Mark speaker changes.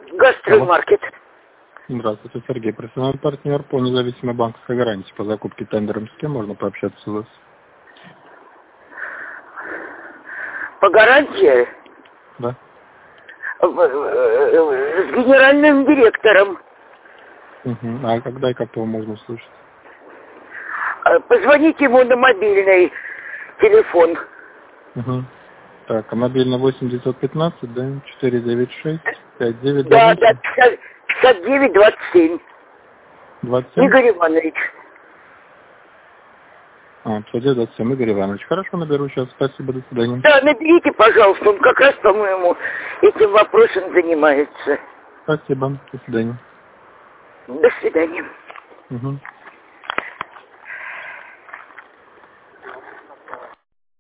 Speaker 1: Гастромаркет.
Speaker 2: Здравствуйте, Сергей, профессиональный партнер по независимой банковской гарантии по закупке тендером. С кем можно пообщаться у вас?
Speaker 1: По гарантии?
Speaker 2: Да.
Speaker 1: С генеральным директором.
Speaker 2: Угу. А когда и как его можно услышать?
Speaker 1: Позвоните ему на мобильный телефон.
Speaker 2: Угу. Так, а мобильный 8915, да? 496 5928.
Speaker 1: Да, 59 27.
Speaker 2: 27?
Speaker 1: Игорь Иванович.
Speaker 2: 59 27, Игорь Иванович. Хорошо, наберу сейчас. Спасибо, до свидания.
Speaker 1: Да, наберите, пожалуйста, он как раз, по-моему, этим вопросом занимается.
Speaker 2: Спасибо, до свидания.
Speaker 1: До свидания.
Speaker 2: Угу.